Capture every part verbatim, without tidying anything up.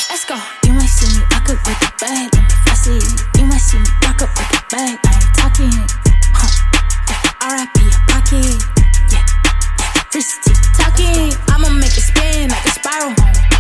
Let's go. You might see me rock up with the bag. Let me flex it. You might see me rock up with the bag. I ain't talking. Huh. Yeah. R I P a pocket. Yeah. Yeah. Fristy talking. I'ma make it spin like a spiral.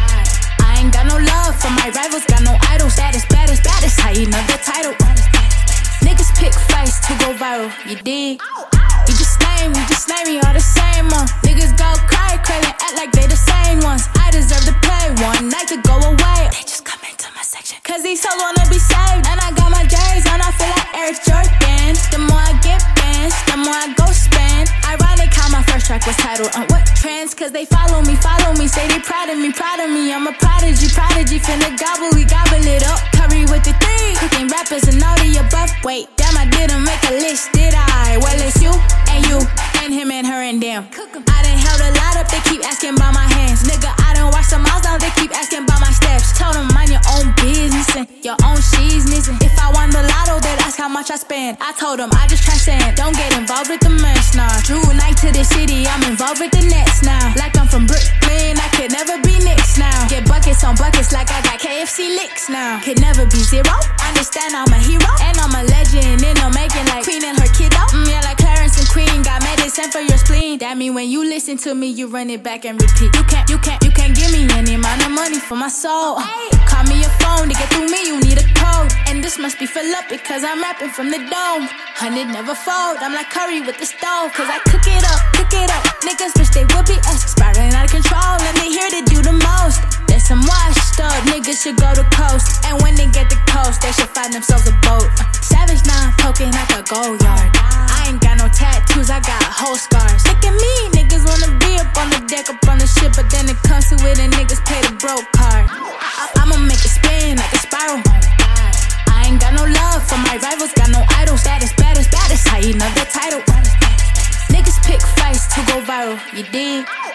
I ain't got no love for my rivals. Got no idols. Baddest, baddest, baddest. How you know the title? Niggas pick fights to go viral. You dig? You just name, you just name me all the same one. Niggas go cry, crazy, act like they the same ones. I deserve to play one night to go away. They just come into my section, cause these hoes wanna be saved. And I got my J's on, I feel like Eric Jordan. The more I get bands, the more I go spend. Ironic how my first track was titled on what trends? Cause they follow me, follow me, say they proud of me, proud of me. I'm a prodigy, prodigy, finna gobble, we gobble it up. Curry with the three, cooking rappers and all the above. Wait, damn, I didn't make a list, did I? Well, it's you and you and him and her and them. I done held a lot up, they keep asking about my hands. Nigga, I done watched some miles down, they keep asking about my steps. Told them mind your own business and your own shizness. If I won the lotto, they'd ask how much I spend. I told them I just transcend, don't get involved with the mess now. Drew a night to the city, I'm involved with the Nets now. Like I'm from Brooklyn, I could never be Knicks now. Get buckets on buckets like I got K F C licks now. Could never be zero, understand I'm a hero. And I'm a legend in the making like Queen and her kiddo. Mm, yeah, like Clarence and Queen, got medicine for your spleen. That mean when you listen to me, you run it back and repeat. You can't, you can't, you can't give me any amount of money for my soul. Call me your phone, to get through me, you need a code. And this must be full up because I'm rapping from the dome. Hundred never fold, I'm like Curry with the stove. Cause I cook it up, cook it up. Niggas wish they would be us, spiraling out of control. And they here to do the most. There's some washed up niggas should go to coast. And when they get the coast, they should find themselves a boat. Savage now, poking like a gold yard. I ain't got no tattoos, I got whole scars. Look at me, niggas wanna be up on the deck, up on the ship. But then it comes to it and niggas pay the broke card. I- I'ma make it spin like a spiral. I ain't got no love for my rivals, got no idols. Baddest, baddest, baddest, how you know the title? Niggas pick fights to go viral, you dig?